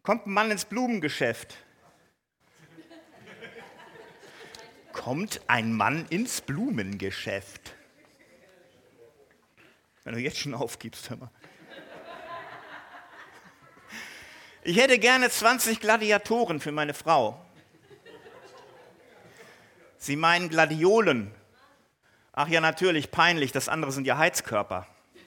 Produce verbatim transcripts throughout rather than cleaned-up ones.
Kommt ein Mann ins Blumengeschäft. Kommt ein Mann ins Blumengeschäft. Wenn du jetzt schon aufgibst, hör mal. Ich hätte gerne zwanzig Gladiatoren für meine Frau. Sie meinen Gladiolen. Ach ja, natürlich, peinlich, das andere sind ja Heizkörper.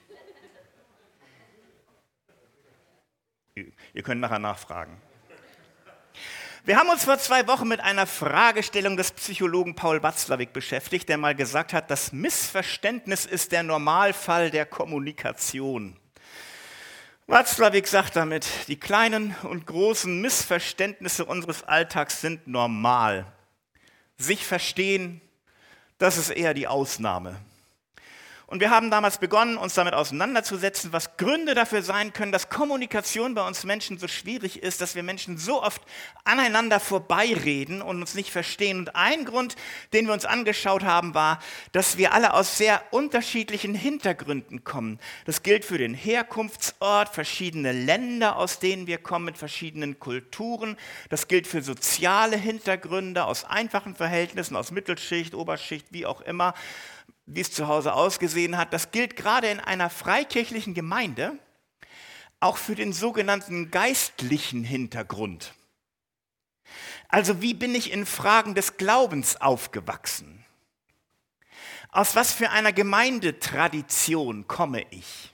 Ihr könnt nachher nachfragen. Wir haben uns vor zwei Wochen mit einer Fragestellung des Psychologen Paul Watzlawick beschäftigt, der mal gesagt hat, das Missverständnis ist der Normalfall der Kommunikation. Watzlawick sagt damit, die kleinen und großen Missverständnisse unseres Alltags sind normal. Sich verstehen, das ist eher die Ausnahme. Und wir haben damals begonnen, uns damit auseinanderzusetzen, was Gründe dafür sein können, dass Kommunikation bei uns Menschen so schwierig ist, dass wir Menschen so oft aneinander vorbeireden und uns nicht verstehen. Und ein Grund, den wir uns angeschaut haben, war, dass wir alle aus sehr unterschiedlichen Hintergründen kommen. Das gilt für den Herkunftsort, verschiedene Länder, aus denen wir kommen, mit verschiedenen Kulturen. Das gilt für soziale Hintergründe, aus einfachen Verhältnissen, aus Mittelschicht, Oberschicht, wie auch immer, wie es zu Hause ausgesehen hat. Das gilt gerade in einer freikirchlichen Gemeinde auch für den sogenannten geistlichen Hintergrund. Also wie bin ich in Fragen des Glaubens aufgewachsen? Aus was für einer Gemeindetradition komme ich?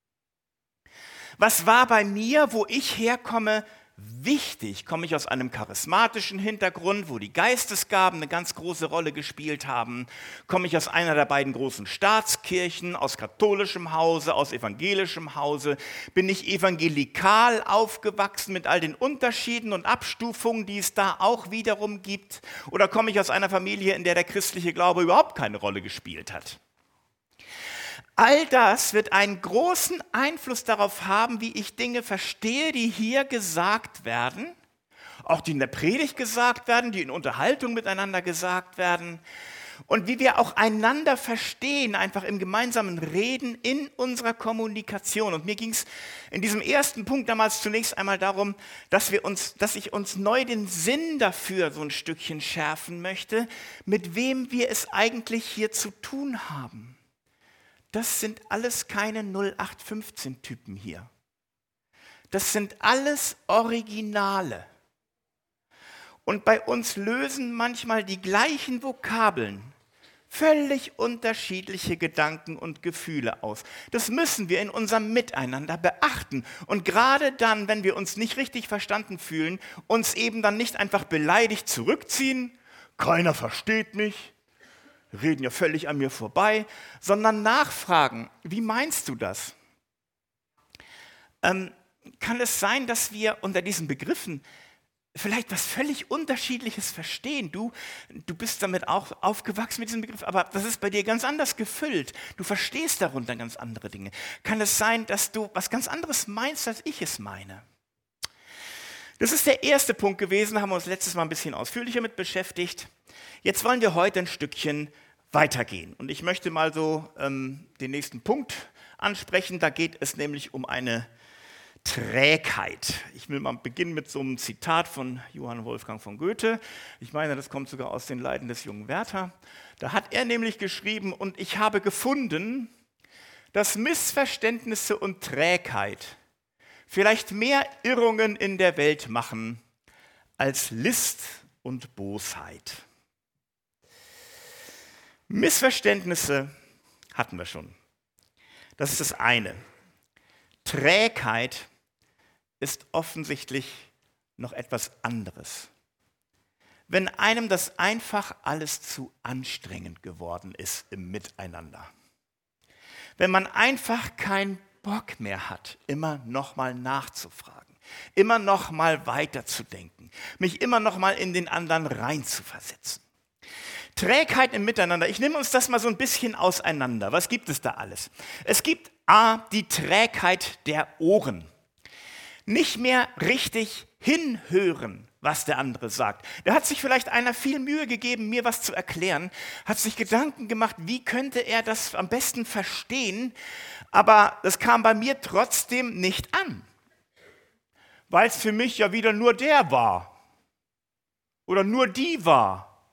Was war bei mir, wo ich herkomme, wichtig? Komme ich aus einem charismatischen Hintergrund, wo die Geistesgaben eine ganz große Rolle gespielt haben? Komme ich aus einer der beiden großen Staatskirchen, aus katholischem Hause, aus evangelischem Hause? Bin ich evangelikal aufgewachsen mit all den Unterschieden und Abstufungen, die es da auch wiederum gibt? Oder komme ich aus einer Familie, in der der christliche Glaube überhaupt keine Rolle gespielt hat? All das wird einen großen Einfluss darauf haben, wie ich Dinge verstehe, die hier gesagt werden, auch die in der Predigt gesagt werden, die in Unterhaltung miteinander gesagt werden und wie wir auch einander verstehen, einfach im gemeinsamen Reden in unserer Kommunikation. Und mir ging es in diesem ersten Punkt damals zunächst einmal darum, dass wir uns, dass ich uns neu den Sinn dafür so ein Stückchen schärfen möchte, mit wem wir es eigentlich hier zu tun haben. Das sind alles keine null acht fünfzehn Typen hier. Das sind alles Originale. Und bei uns lösen manchmal die gleichen Vokabeln völlig unterschiedliche Gedanken und Gefühle aus. Das müssen wir in unserem Miteinander beachten. Und gerade dann, wenn wir uns nicht richtig verstanden fühlen, uns eben dann nicht einfach beleidigt zurückziehen, keiner versteht mich, reden ja völlig an mir vorbei, sondern nachfragen, wie meinst du das? Ähm, kann es sein, dass wir unter diesen Begriffen vielleicht was völlig Unterschiedliches verstehen? Du, du bist damit auch aufgewachsen mit diesem Begriff, aber das ist bei dir ganz anders gefüllt. Du verstehst darunter ganz andere Dinge. Kann es sein, dass du was ganz anderes meinst, als ich es meine? Das ist der erste Punkt gewesen, haben wir uns letztes Mal ein bisschen ausführlicher mit beschäftigt. Jetzt wollen wir heute ein Stückchen weitergehen. Und ich möchte mal so ähm, den nächsten Punkt ansprechen. Da geht es nämlich um eine Trägheit. Ich will mal beginnen mit so einem Zitat von Johann Wolfgang von Goethe. Ich meine, das kommt sogar aus den Leiden des jungen Werther. Da hat er nämlich geschrieben, und ich habe gefunden, dass Missverständnisse und Trägheit vielleicht mehr Irrungen in der Welt machen als List und Bosheit. Missverständnisse hatten wir schon. Das ist das eine. Trägheit ist offensichtlich noch etwas anderes. Wenn einem das einfach alles zu anstrengend geworden ist im Miteinander. Wenn man einfach keinen Bock mehr hat, immer noch mal nachzufragen, immer noch mal weiterzudenken, mich immer noch mal in den anderen reinzuversetzen. Trägheit im Miteinander. Ich nehme uns das mal so ein bisschen auseinander. Was gibt es da alles? Es gibt A, die Trägheit der Ohren. Nicht mehr richtig hinhören, was der andere sagt. Da hat sich vielleicht einer viel Mühe gegeben, mir was zu erklären, hat sich Gedanken gemacht, wie könnte er das am besten verstehen, aber das kam bei mir trotzdem nicht an. weil es für mich ja wieder nur der war oder nur die war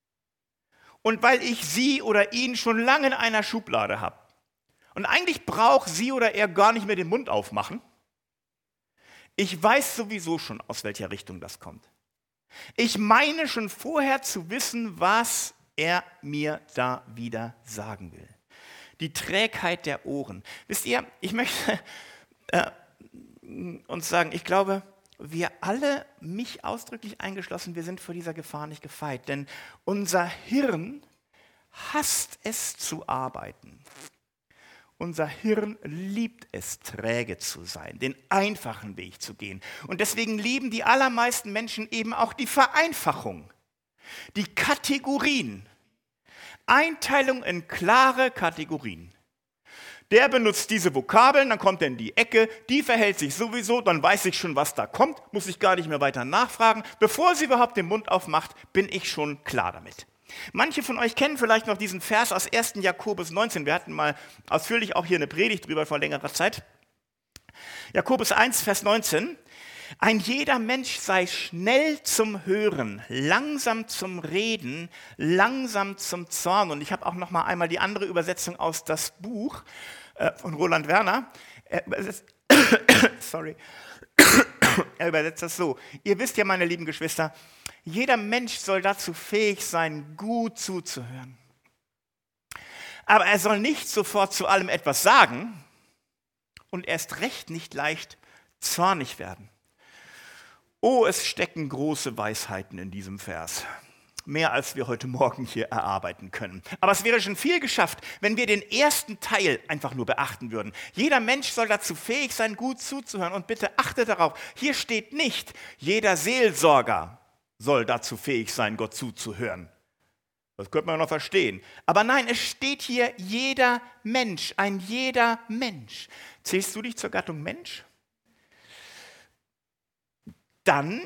und weil ich sie oder ihn schon lange in einer Schublade habe. Und eigentlich braucht sie oder er gar nicht mehr den Mund aufmachen. Ich weiß sowieso schon, aus welcher Richtung das kommt. Ich meine schon vorher zu wissen, was er mir da wieder sagen will. Die Trägheit der Ohren. Wisst ihr, ich möchte äh, uns sagen, ich glaube, wir alle, mich ausdrücklich eingeschlossen, wir sind vor dieser Gefahr nicht gefeit. Denn unser Hirn hasst es zu arbeiten. Unser Hirn liebt es, träge zu sein, den einfachen Weg zu gehen. Und deswegen lieben die allermeisten Menschen eben auch die Vereinfachung, die Kategorien, Einteilung in klare Kategorien. Der benutzt diese Vokabeln, dann kommt er in die Ecke, die verhält sich sowieso, dann weiß ich schon, was da kommt, muss ich gar nicht mehr weiter nachfragen. Bevor sie überhaupt den Mund aufmacht, bin ich schon klar damit. Manche von euch kennen vielleicht noch diesen Vers aus ersten Jakobus neunzehn. Wir hatten mal ausführlich auch hier eine Predigt drüber vor längerer Zeit. Jakobus eins, Vers neunzehn. Ein jeder Mensch sei schnell zum Hören, langsam zum Reden, langsam zum Zorn. Und ich habe auch noch mal einmal die andere Übersetzung aus das Buch äh, von Roland Werner. Er übersetzt, sorry. Er übersetzt das so. Ihr wisst ja, meine lieben Geschwister, jeder Mensch soll dazu fähig sein, gut zuzuhören. Aber er soll nicht sofort zu allem etwas sagen und erst recht nicht leicht zornig werden. Oh, es stecken große Weisheiten in diesem Vers. Mehr als wir heute Morgen hier erarbeiten können. Aber es wäre schon viel geschafft, wenn wir den ersten Teil einfach nur beachten würden. Jeder Mensch soll dazu fähig sein, gut zuzuhören. Und bitte achte darauf, hier steht nicht, jeder Seelsorger soll dazu fähig sein, Gott zuzuhören. Das könnte man noch verstehen. Aber nein, es steht hier jeder Mensch, ein jeder Mensch. Zählst du dich zur Gattung Mensch? Dann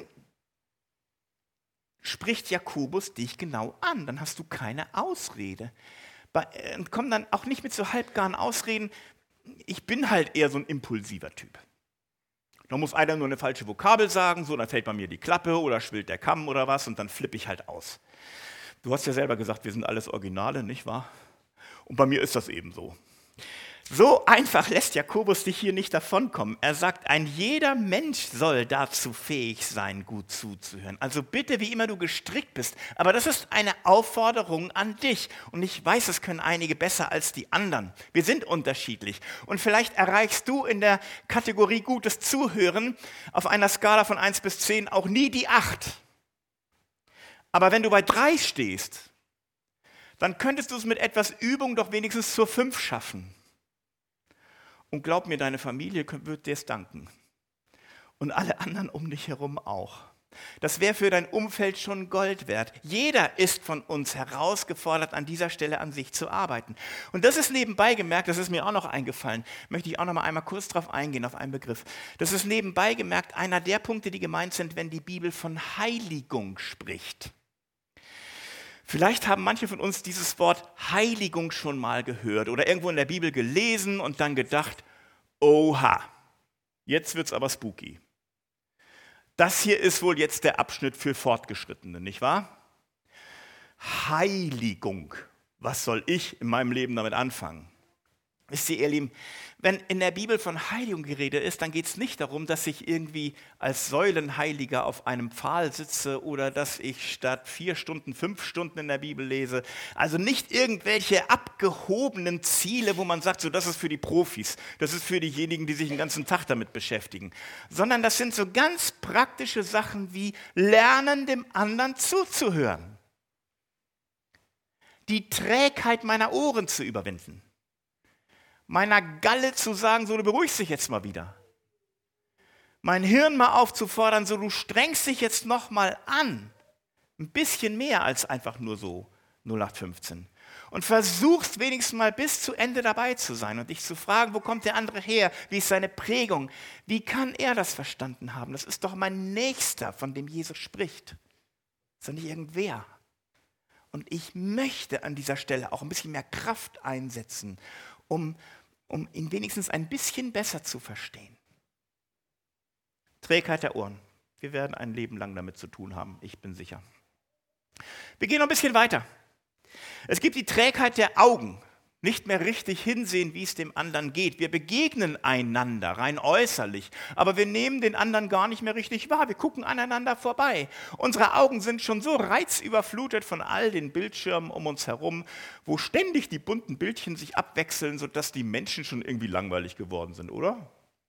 spricht Jakobus dich genau an. Dann hast du keine Ausrede. Und komm dann auch nicht mit so halbgaren Ausreden. Ich bin halt eher so ein impulsiver Typ. Da muss einer nur eine falsche Vokabel sagen, so, dann fällt bei mir die Klappe oder schwillt der Kamm oder was und dann flippe ich halt aus. Du hast ja selber gesagt, wir sind alles Originale, nicht wahr? Und bei mir ist das eben so. So einfach lässt Jakobus dich hier nicht davonkommen. Er sagt, ein jeder Mensch soll dazu fähig sein, gut zuzuhören. Also bitte, wie immer du gestrickt bist. Aber das ist eine Aufforderung an dich. Und ich weiß, es können einige besser als die anderen. Wir sind unterschiedlich. Und vielleicht erreichst du in der Kategorie gutes Zuhören auf einer Skala von eins bis zehn auch nie die acht. Aber wenn du bei drei stehst, dann könntest du es mit etwas Übung doch wenigstens zur fünf schaffen. Und glaub mir, deine Familie wird dir es danken. Und alle anderen um dich herum auch. Das wäre für dein Umfeld schon Gold wert. Jeder ist von uns herausgefordert, an dieser Stelle an sich zu arbeiten. Und das ist nebenbei gemerkt, das ist mir auch noch eingefallen, möchte ich auch noch mal einmal kurz darauf eingehen, auf einen Begriff. Das ist nebenbei gemerkt einer der Punkte, die gemeint sind, wenn die Bibel von Heiligung spricht. Vielleicht haben manche von uns dieses Wort Heiligung schon mal gehört oder irgendwo in der Bibel gelesen und dann gedacht, oha, jetzt wird's aber spooky. Das hier ist wohl jetzt der Abschnitt für Fortgeschrittene, nicht wahr? Heiligung, was soll ich in meinem Leben damit anfangen? Wisst ihr, ihr Lieben, wenn in der Bibel von Heiligung die Rede ist, dann geht es nicht darum, dass ich irgendwie als Säulenheiliger auf einem Pfahl sitze oder dass ich statt vier Stunden fünf Stunden in der Bibel lese. Also nicht irgendwelche abgehobenen Ziele, wo man sagt, so das ist für die Profis, das ist für diejenigen, die sich den ganzen Tag damit beschäftigen. Sondern das sind so ganz praktische Sachen wie Lernen, dem anderen zuzuhören. Die Trägheit meiner Ohren zu überwinden. Meiner Galle zu sagen, so du beruhigst dich jetzt mal wieder. Mein Hirn mal aufzufordern, so du strengst dich jetzt noch mal an. Ein bisschen mehr als einfach nur so null acht fünfzehn. Und versuchst wenigstens mal bis zu Ende dabei zu sein und dich zu fragen, wo kommt der andere her? Wie ist seine Prägung? Wie kann er das verstanden haben? Das ist doch mein Nächster, von dem Jesus spricht. Das ist doch nicht irgendwer. Und ich möchte an dieser Stelle auch ein bisschen mehr Kraft einsetzen, um, um ihn wenigstens ein bisschen besser zu verstehen. Trägheit der Ohren. Wir werden ein Leben lang damit zu tun haben, ich bin sicher. Wir gehen noch ein bisschen weiter. Es gibt die Trägheit der Augen. Nicht mehr richtig hinsehen, wie es dem anderen geht. Wir begegnen einander, rein äußerlich, aber wir nehmen den anderen gar nicht mehr richtig wahr. Wir gucken aneinander vorbei. Unsere Augen sind schon so reizüberflutet von all den Bildschirmen um uns herum, wo ständig die bunten Bildchen sich abwechseln, sodass die Menschen schon irgendwie langweilig geworden sind, oder?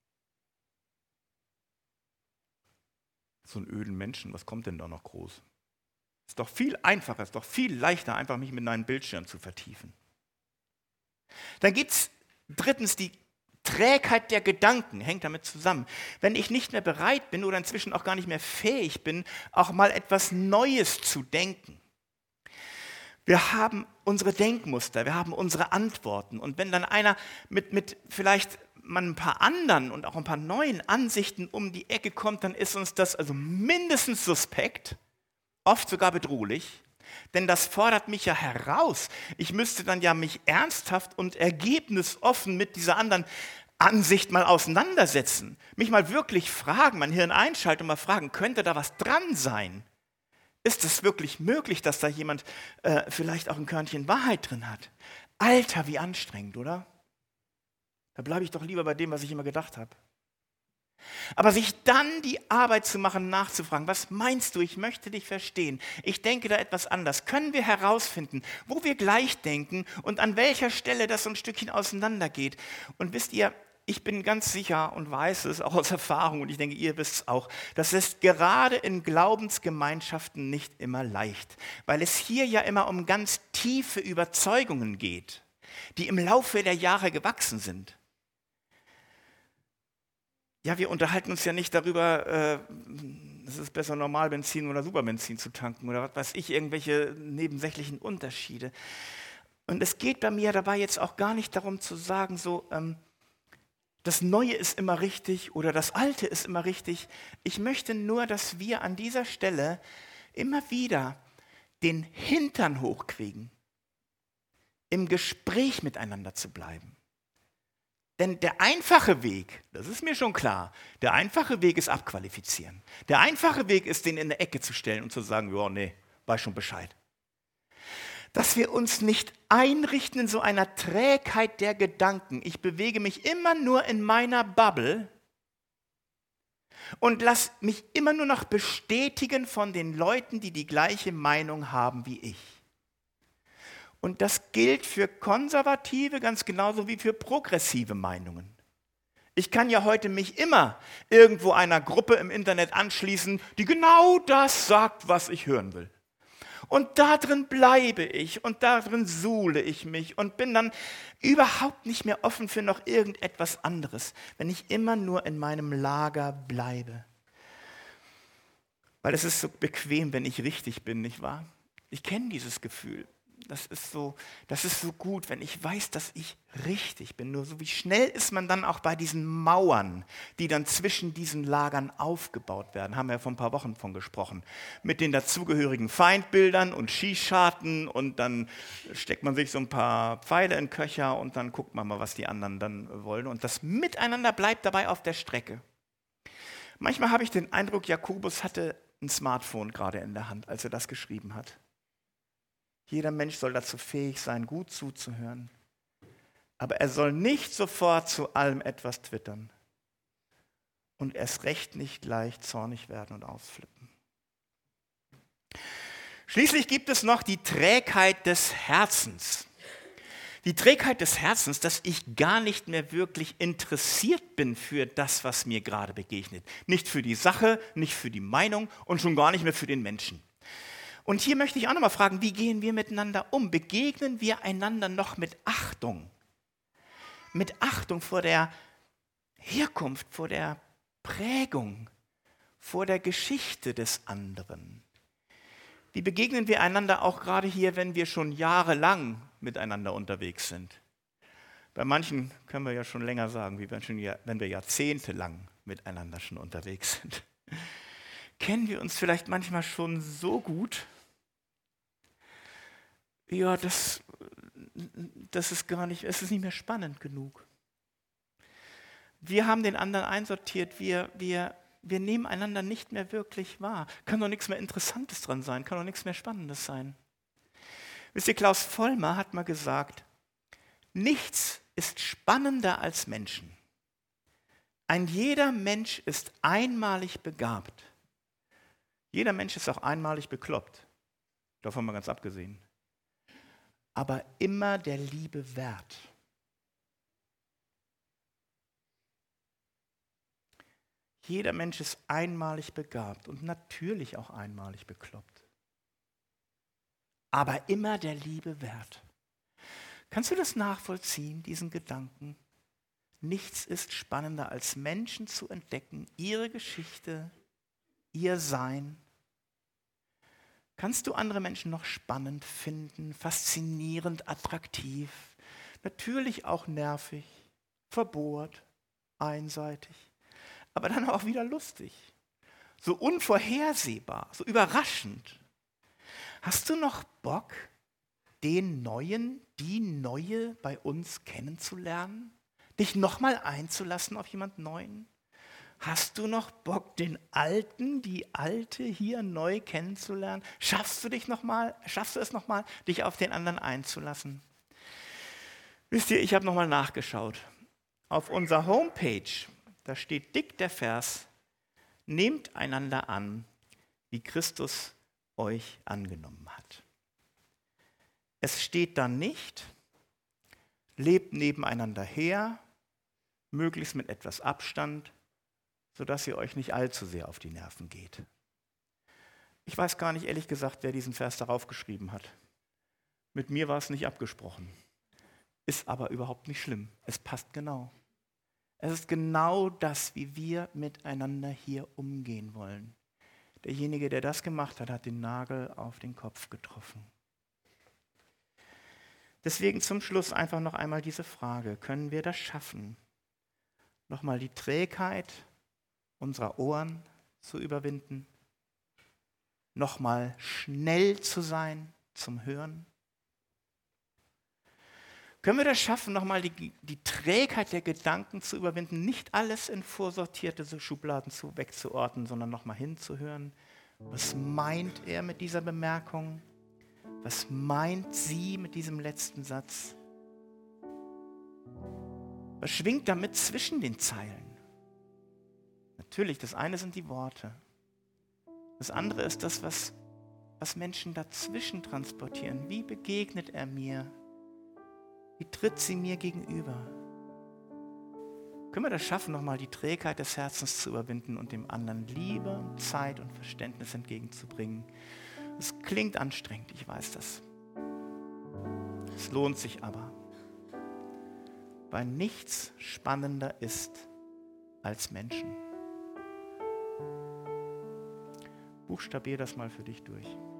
So einen öden Menschen, was kommt denn da noch groß? Ist doch viel einfacher, ist doch viel leichter, einfach mich mit einem Bildschirm zu vertiefen. Dann gibt es drittens die Trägheit der Gedanken, hängt damit zusammen. Wenn ich nicht mehr bereit bin oder inzwischen auch gar nicht mehr fähig bin, auch mal etwas Neues zu denken. Wir haben unsere Denkmuster, wir haben unsere Antworten. Und wenn dann einer mit, mit vielleicht mal ein paar anderen und auch ein paar neuen Ansichten um die Ecke kommt, dann ist uns das also mindestens suspekt, oft sogar bedrohlich. Denn das fordert mich ja heraus. Ich müsste dann ja mich ernsthaft und ergebnisoffen mit dieser anderen Ansicht mal auseinandersetzen. Mich mal wirklich fragen, mein Hirn einschalten und mal fragen, könnte da was dran sein? Ist es wirklich möglich, dass da jemand äh, vielleicht auch ein Körnchen Wahrheit drin hat? Alter, wie anstrengend, oder? Da bleibe ich doch lieber bei dem, was ich immer gedacht habe. Aber sich dann die Arbeit zu machen, nachzufragen, was meinst du, ich möchte dich verstehen, ich denke da etwas anders, können wir herausfinden, wo wir gleich denken und an welcher Stelle das so ein Stückchen auseinandergeht. Und wisst ihr, ich bin ganz sicher und weiß es auch aus Erfahrung und ich denke, ihr wisst es auch, das ist gerade in Glaubensgemeinschaften nicht immer leicht, weil es hier ja immer um ganz tiefe Überzeugungen geht, die im Laufe der Jahre gewachsen sind. Ja, wir unterhalten uns ja nicht darüber, äh, es ist besser Normalbenzin oder Superbenzin zu tanken oder was weiß ich, irgendwelche nebensächlichen Unterschiede. Und es geht bei mir dabei jetzt auch gar nicht darum zu sagen, so, ähm, das Neue ist immer richtig oder das Alte ist immer richtig. Ich möchte nur, dass wir an dieser Stelle immer wieder den Hintern hochkriegen, im Gespräch miteinander zu bleiben. Denn der einfache Weg, das ist mir schon klar, der einfache Weg ist abqualifizieren. Der einfache Weg ist, den in der Ecke zu stellen und zu sagen, ja, nee, weiß schon Bescheid. Dass wir uns nicht einrichten in so einer Trägheit der Gedanken. Ich bewege mich immer nur in meiner Bubble und lass mich immer nur noch bestätigen von den Leuten, die die gleiche Meinung haben wie ich. Und das gilt für konservative ganz genauso wie für progressive Meinungen. Ich kann ja heute mich immer irgendwo einer Gruppe im Internet anschließen, die genau das sagt, was ich hören will. Und darin bleibe ich und darin suhle ich mich und bin dann überhaupt nicht mehr offen für noch irgendetwas anderes, wenn ich immer nur in meinem Lager bleibe. Weil es ist so bequem, wenn ich richtig bin, nicht wahr? Ich kenne dieses Gefühl. Das ist so, das ist so gut, wenn ich weiß, dass ich richtig bin. Nur so wie schnell ist man dann auch bei diesen Mauern, die dann zwischen diesen Lagern aufgebaut werden. Haben wir ja vor ein paar Wochen von gesprochen. Mit den dazugehörigen Feindbildern und Schießscharten und dann steckt man sich so ein paar Pfeile in den Köcher und dann guckt man mal, was die anderen dann wollen. Und das Miteinander bleibt dabei auf der Strecke. Manchmal habe ich den Eindruck, Jakobus hatte ein Smartphone gerade in der Hand, als er das geschrieben hat. Jeder Mensch soll dazu fähig sein, gut zuzuhören. Aber er soll nicht sofort zu allem etwas twittern. Und erst recht nicht gleich zornig werden und ausflippen. Schließlich gibt es noch die Trägheit des Herzens. Die Trägheit des Herzens, dass ich gar nicht mehr wirklich interessiert bin für das, was mir gerade begegnet. Nicht für die Sache, nicht für die Meinung und schon gar nicht mehr für den Menschen. Und hier möchte ich auch nochmal fragen, wie gehen wir miteinander um? Begegnen wir einander noch mit Achtung? Mit Achtung vor der Herkunft, vor der Prägung, vor der Geschichte des anderen? Wie begegnen wir einander auch gerade hier, wenn wir schon jahrelang miteinander unterwegs sind? Bei manchen können wir ja schon länger sagen, wie wenn wir jahrzehntelang miteinander schon unterwegs sind. Kennen wir uns vielleicht manchmal schon so gut? Ja, das, das ist gar nicht, es ist nicht mehr spannend genug. Wir haben den anderen einsortiert, wir, wir wir nehmen einander nicht mehr wirklich wahr. Kann doch nichts mehr Interessantes dran sein, kann doch nichts mehr Spannendes sein. Wisst ihr, Klaus Vollmer hat mal gesagt, nichts ist spannender als Menschen. Ein jeder Mensch ist einmalig begabt. Jeder Mensch ist auch einmalig bekloppt. Davon mal ganz abgesehen. Aber immer der Liebe wert. Jeder Mensch ist einmalig begabt und natürlich auch einmalig bekloppt. Aber immer der Liebe wert. Kannst du das nachvollziehen, diesen Gedanken? Nichts ist spannender als Menschen zu entdecken, ihre Geschichte, ihr Sein. Kannst du andere Menschen noch spannend finden, faszinierend, attraktiv, natürlich auch nervig, verbohrt, einseitig, aber dann auch wieder lustig, so unvorhersehbar, so überraschend. Hast du noch Bock, den Neuen, die Neue bei uns kennenzulernen? Dich nochmal einzulassen auf jemand Neuen? Hast du noch Bock, den Alten, die Alte hier neu kennenzulernen? Schaffst du dich noch mal, schaffst du es nochmal, dich auf den anderen einzulassen? Wisst ihr, ich habe nochmal nachgeschaut. Auf unserer Homepage, da steht dick der Vers, nehmt einander an, wie Christus euch angenommen hat. Es steht dann nicht, lebt nebeneinander her, möglichst mit etwas Abstand, sodass ihr euch nicht allzu sehr auf die Nerven geht. Ich weiß gar nicht, ehrlich gesagt, wer diesen Vers darauf geschrieben hat. Mit mir war es nicht abgesprochen. Ist aber überhaupt nicht schlimm. Es passt genau. Es ist genau das, wie wir miteinander hier umgehen wollen. Derjenige, der das gemacht hat, hat den Nagel auf den Kopf getroffen. Deswegen zum Schluss einfach noch einmal diese Frage, können wir das schaffen, nochmal die Trägheit unserer Ohren zu überwinden, nochmal schnell zu sein zum Hören? Können wir das schaffen, nochmal die, die Trägheit der Gedanken zu überwinden, nicht alles in vorsortierte Schubladen zu, wegzuorten, sondern nochmal hinzuhören? Was meint er mit dieser Bemerkung? Was meint sie mit diesem letzten Satz? Was schwingt damit zwischen den Zeilen? Natürlich, das eine sind die Worte. Das andere ist das, was, was Menschen dazwischen transportieren. Wie begegnet er mir? Wie tritt sie mir gegenüber? Können wir das schaffen, nochmal die Trägheit des Herzens zu überwinden und dem anderen Liebe, Zeit und Verständnis entgegenzubringen? Es klingt anstrengend, ich weiß das. Es lohnt sich aber, weil nichts spannender ist als Menschen. Buchstabier das mal für dich durch.